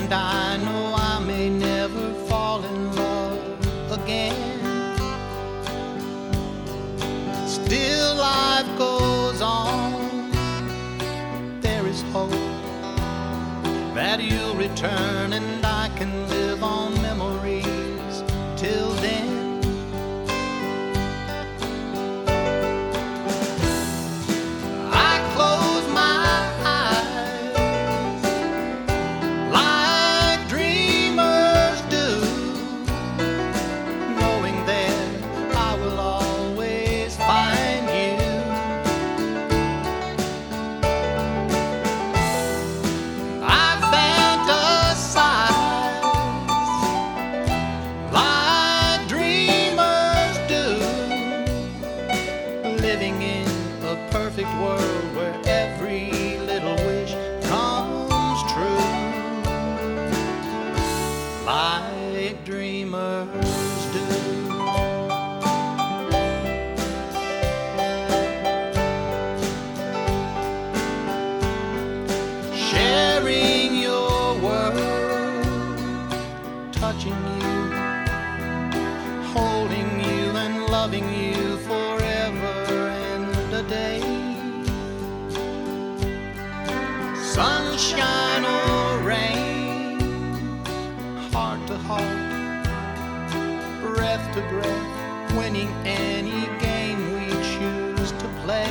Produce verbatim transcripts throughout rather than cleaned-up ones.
And I know I may never fall in love again. Still life goes on. There is hope that you'll return and I can live on memories till then. Living in a perfect world where every little wish comes true, like dreamers do. Sharing your world, touching you, holding you and loving you forever day. Sunshine or rain, heart to heart, breath to breath, winning any game we choose to play.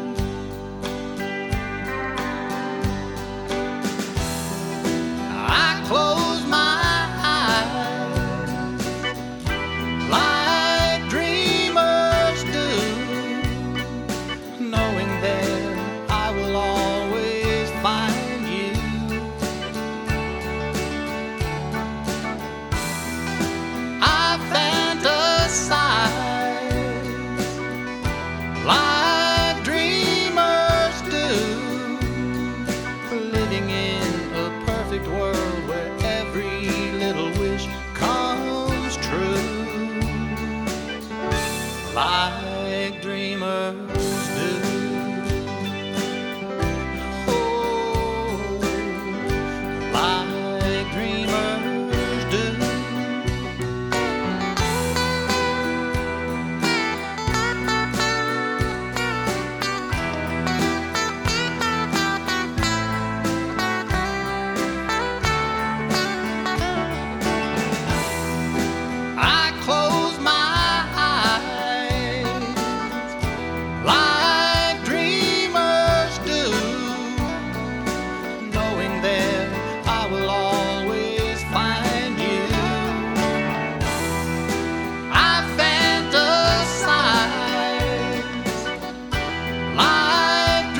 I close my eyes like dreamers do, knowing there I will always find you. I fantasize like dreamers do, living in a perfect world where every little wish comes true, like dreamers do.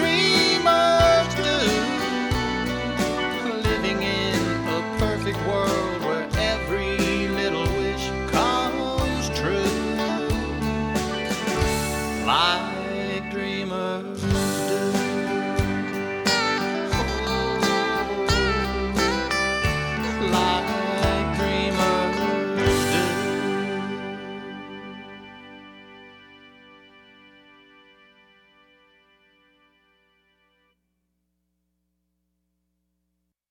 World